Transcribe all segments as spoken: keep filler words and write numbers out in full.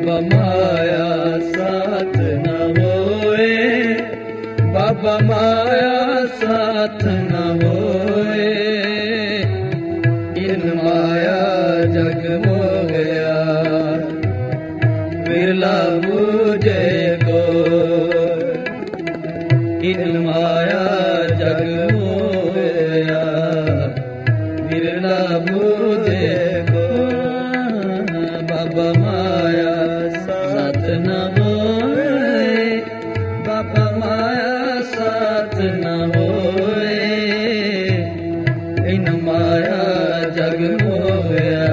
बाबा माया साथ न होए, बाबा माया साथ न होए, इन माया जग मोहया बिरला बूझे को, इन माया जग मोहया बिरला बूझे को, बाबा माया साथ न होए, बाबा माया साथ न होए, इन माया जग मोहया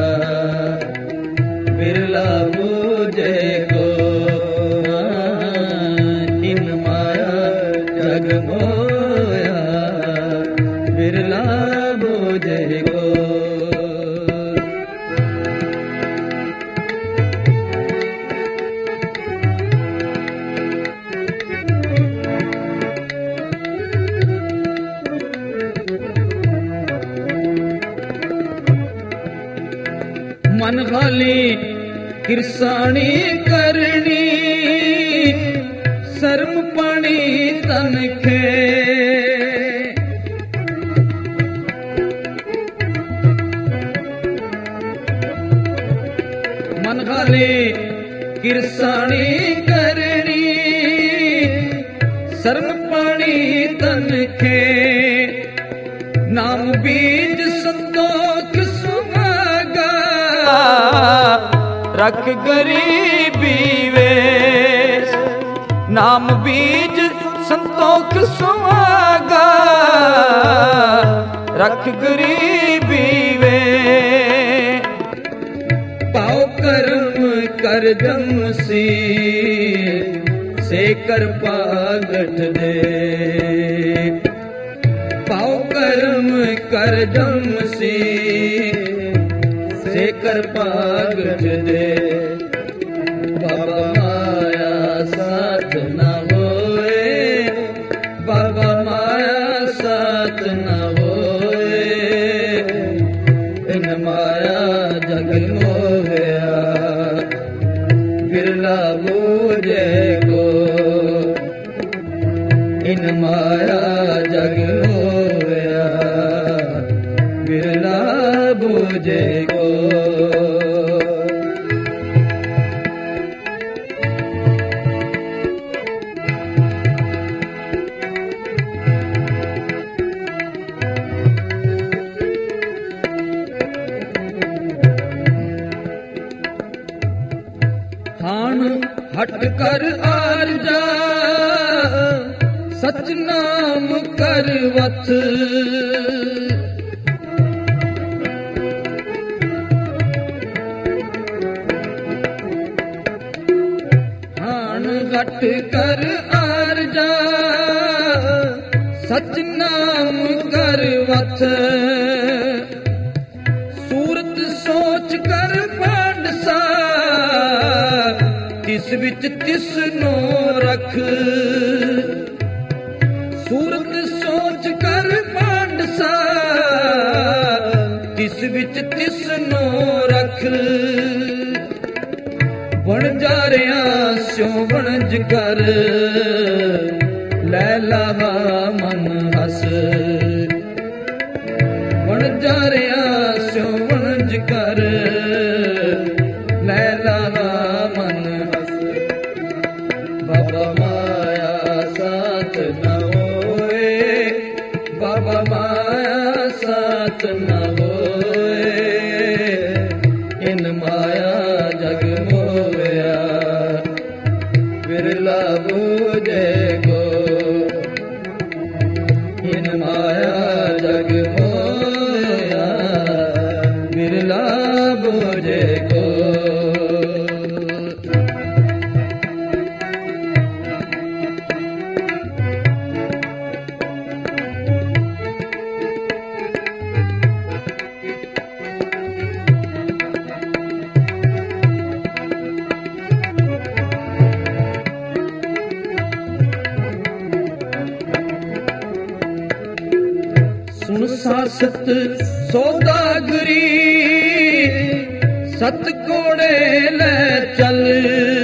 बिरला बूझे को, इन माया जग मोहया बिरला बूझे को। मन खाली किरसानी करनी, शर्म पानी तन खे, मन खाली किरसानी करनी, शर्म पानी तन खे, नाम बीज संतोख सुहागा, रख गरीबी वेश, नाम बीज संतोख सुहागा, रख गरीबी वे, पाओ कर्म कर जमसी, से कर पागट दे, पाओ कर्म कर जमसी, से कर पागट दे, बाबा माया साथ न होए, बाबा माया साथ न होए, इन माया जग मोहया बिरला बूझे को, इन माया जग मोहया बिरला बूझे को। हान हट कर आर जा, सच नाम कर वथ, हान हट कर आर जा, सच नाम कर वथ, सूरत सोच कर पांडसा, तिस विच तिस नो रख, सूरत सोच कर पांडसा, तिस विच तिस नो रख, बन जा रहा स्यों बनज कर, लै लावा मन हस, बन जा रहा स्यों बनज कर, लै लावा मन हस, बाबा माया साथ न होए, बाबा माया साथ न होए, इन माया जग मोहया बिरला बूझे को, इन माया जग मोहया बिरला बूझे को। सुन सासत सौदागरी, सत कोड़े ले चल,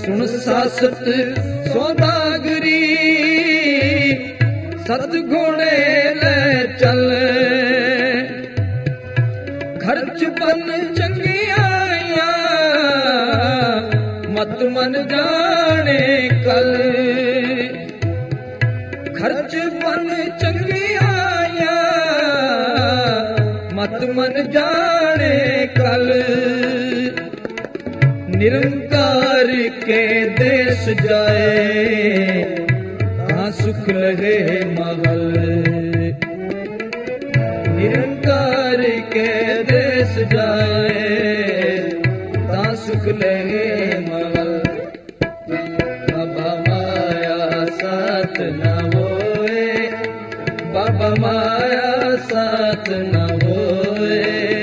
सुन सासत सौदागरी सत घोड़े ले चल खर्च बन चंगियाया मत मन जाने कल खर्च बन चंगियाया मत मन जाने कल निरंकार के देश जाए हाँ सुख लगे महल निरंकार के देश जाए हाँ सुख लगे महल बाबा माया साथ न होए बाबा माया साथ न होए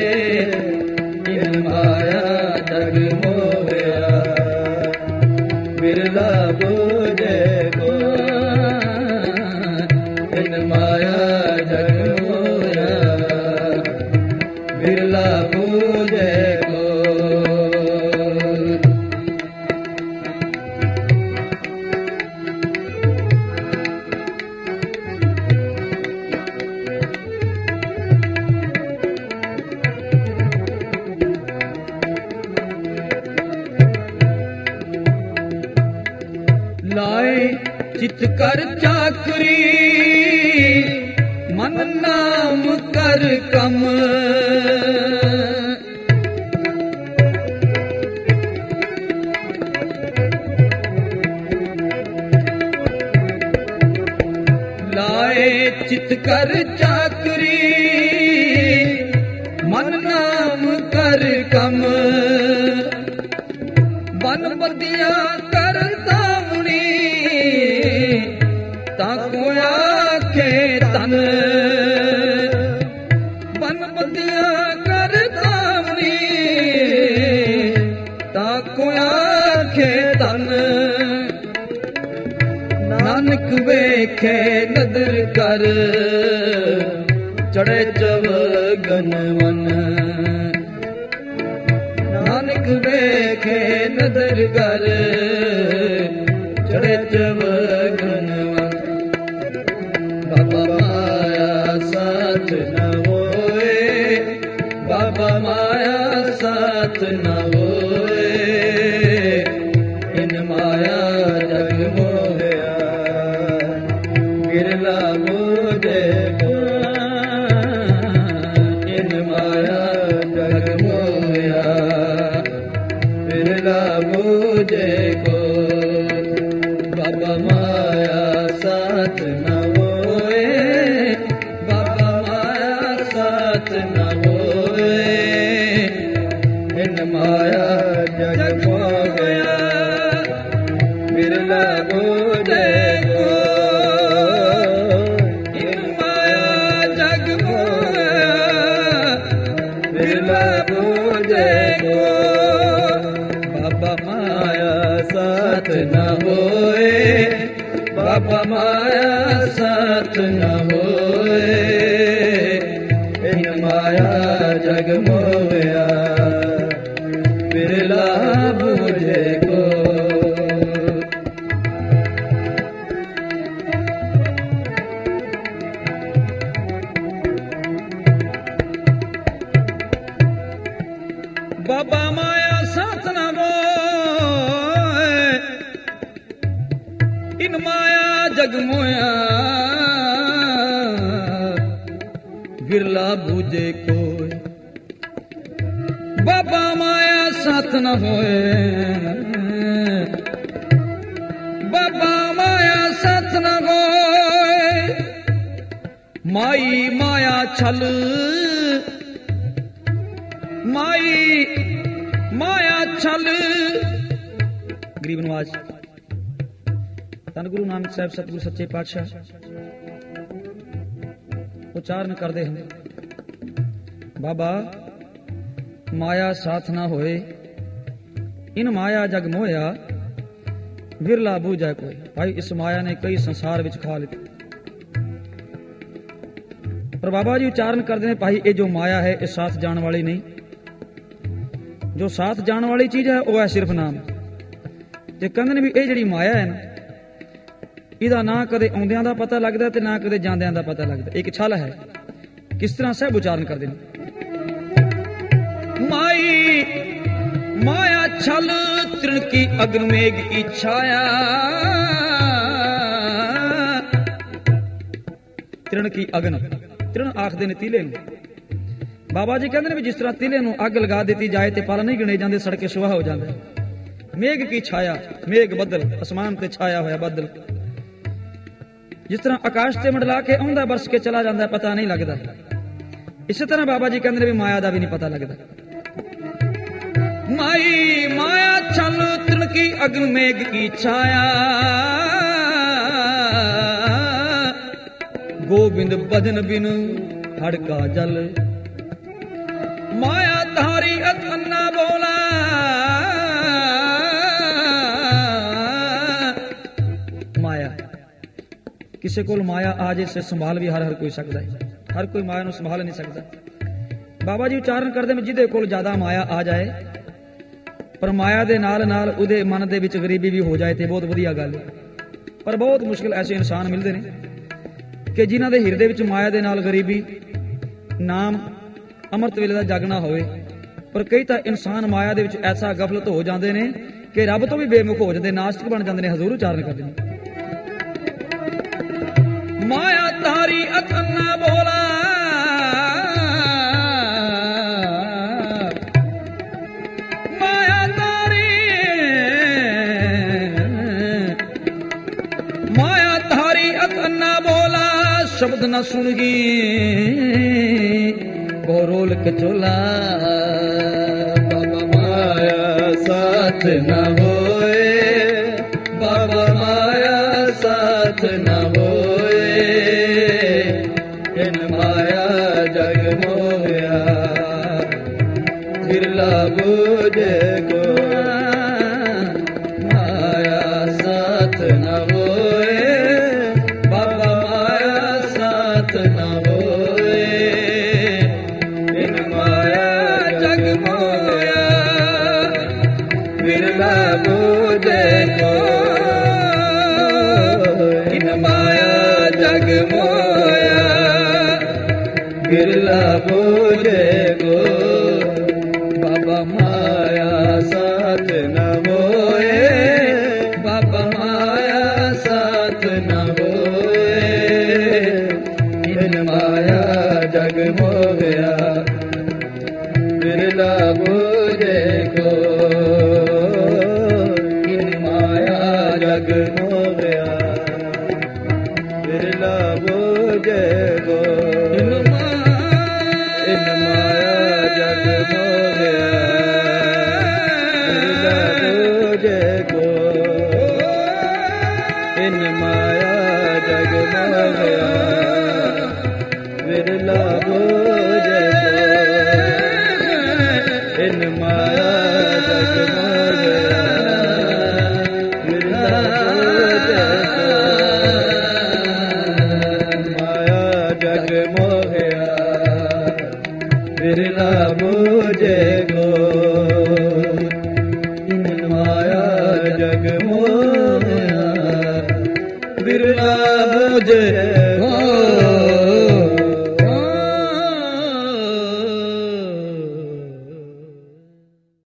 इन माया जग मोया बिरला बोझे को इन माया जग मोया बिरला बोझे को लाए चित कर चाकरी मन नाम कर कम लाए चित कर चाकरी मन नाम कर कम बन बदिया करता ताको आखे तन बन बदिया करता ताको आखे तन नानक वेखे नदर कर चढ़े चव गनवन नानक वेखे नदर कर चढ़े चव गनवन बाबा माया साथ न होए बाबा माया साथ न होए इन माया जग मोया गिरला मुझे इन माया जग मोया गिरला मुझे को बाबा माया साथ न माया जग हो गया बिरला बोझे को इन माया जग हो गया बिरला बोझे को बाबा माया साथ न होए बाबा माया साथ न होए इन माया जग मोया बिरला मुझे को बाबा माया साथ न होए इन माया जग मोया बिरला मुझे को बाबा माया साथ न होए बाबा माया साथ न होए माई माया छल माई माया छल गरीब नवाज धन गुरु नानक साहब सतगुरु सच्चे पातशाह उच्चारण करते हैं बाबा माया साथ ना होए इन माया जग मोया विरला बूझा कोई भाई इस माया ने कई संसार विच खा लिते पर बाबा जी उच्चारण करते हैं भाई ये जो माया है इस साथ जाने वाली नहीं जो साथ जाने वाली चीज है वो है सिर्फ नाम ਤੇ ਕਹਿੰਦੇ ਨੇ ਵੀ ਇਹ ਜਿਹੜੀ ਮਾਇਆ ਹੈ ਨਾ, ਇਹਦਾ ਨਾ ਕਦੇ ਆਉਂਦਿਆਂ ਦਾ ਪਤਾ ਲੱਗਦਾ ਤੇ ਨਾ ਕਦੇ ਜਾਂਦਿਆਂ ਦਾ ਪਤਾ ਲੱਗਦਾ। ਇੱਕ ਛਲ ਹੈ, ਕਿਸ ਤਰ੍ਹਾਂ ਸਹਿਬ ਉਚਾਰਨ ਕਰਦੇ ਨੇ। ਮਾਈ माया छल तृण की अग्न मेघ की छाया, तृण की अग्न, तृण आखदे ने तीले नूं। बाबा जी कहंदे ने भी जिस तरह तीले नूं अग लगा दी जाए ते पल नहीं गिने जांदे, सड़ के सुहा हो जांदा। मेघ की छाया, मेघ बदल, आसमान ते छाया होया बदल, जिस तरह आकाश ते मंडला के आउंदा बरस के चला जांदा, पता नहीं लगदा। इसी तरह बाबा जी कहंदे ने भी माया दा भी नहीं पता लगदा। माई माया छल तृण की अग्न मेघ की छाया, गोविंद भजन बिन हड़का जल, माया धारी अत अन्ना बोला, माया किसी को माया आ जाए से संभाल भी हर हर कोई सकता है, हर कोई माया नूं संभाल नहीं सकता। बाबा जी उच्चारण करते में जिहदे कोल ज्यादा माया आ जाए पर माया दे नाल नाल उहदे मन दे विच गरीबी भी हो जाए तो बहुत वधिया गल है। पर बहुत मुश्किल ऐसे इंसान मिलते हैं कि जिन्हां दे हिरदे विच माया दे नाल गरीबी, नाम अमृत वेले दा जागना होवे, पर कई तां इंसान माया दे विच ऐसा गफलत हो जाते हैं कि रब तो भी बेमुख हो जाते, नास्तिक बन जाते हैं। हजूर उच्चारण करते हैं, माया तारी अतन्ना बोला, शब्द न सुनगी बोरोल कचोला, बाबा माया साथ न होए, बाबा माया साथ न होए, इन माया जग मोया बिरला बूझे को, माया साथ न होए, न होए, इन माया जग मोया बिरला बूझे को, इन माया जग मोया बिरला बूझे को, बाबा माया साथ न होए, बाबा माया साथ न होए, माया जग मोया बिरला बूझे को, इन माया जग मोया बिरला बूझे को।